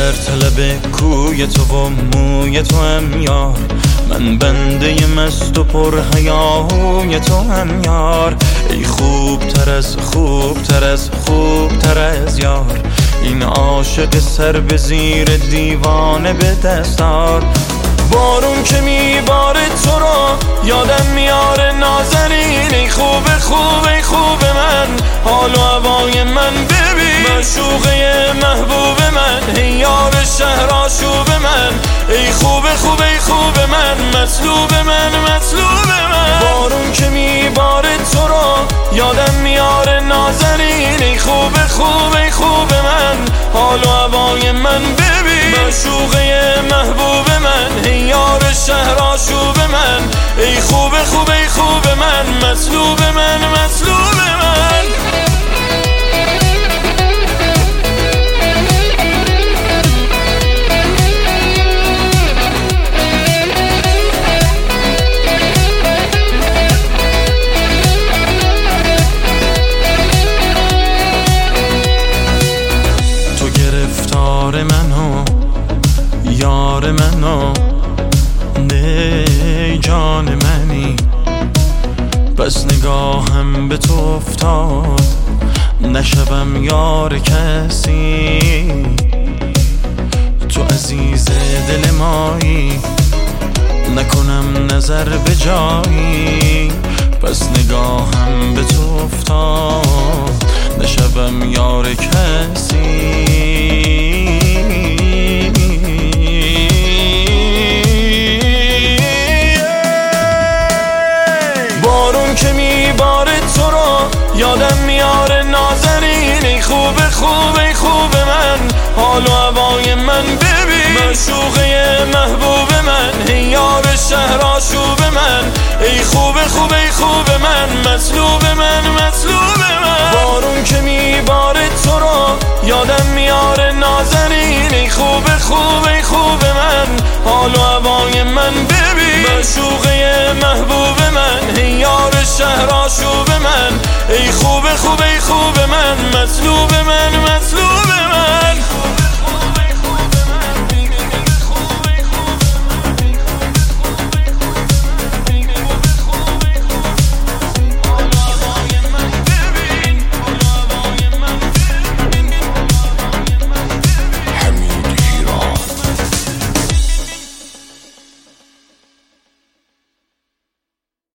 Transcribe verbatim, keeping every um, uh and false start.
طلب کوی تو و موی تو هم یار، من بنده مست و پر حیاهوی تو هم یار. ای خوب تر از خوب تر از خوب تر از یار، این عاشق سر به زیر دیوانه به دستار. بارون که میباره تو رو یادم میاره نازنین، ای خوب خوب ای خوب من، حال و هوای من ببین، معشوقه محبوب من، ای یار شهر آشوب من، ای خوب خوب ای خوب من، مطلوب من مطلوب من. بارون که میباره تو رو یادم میاره نازنین، ای خوب خوب ای خوب من، حال و هوای من ببین، معشوقه محبوب من، ای یار شهر آشوب من، ای خوب خوب ای خوب من، مطلوب من مطلوب من. تو گرفتار منو یار منو، نه جان منی، بس نگاهم به تو افتاد نشوم یار کسی. تو عزیز دل مایی، نکنم نظر به جایی، بس نگاهم به تو افتاد نشوم یار کسی. بارون که میباره تو رو یادم میاره نازنین، ای خوب خوب ای خوب من، حال و هوای من ببین، معشوقه محبوب من، ای یار شهر آشوب من، ای خوب خوب ای خوب من، مطلوب من مطلوب من. بارون که میباره تو رو یادم میاره نازنین، ای خوب خوب ای خوب من، حال و هوای من ببین، معشوقه محبوب من، ای یار شهر آشوب من، ای خوب خوب ای خوب من، مطلوب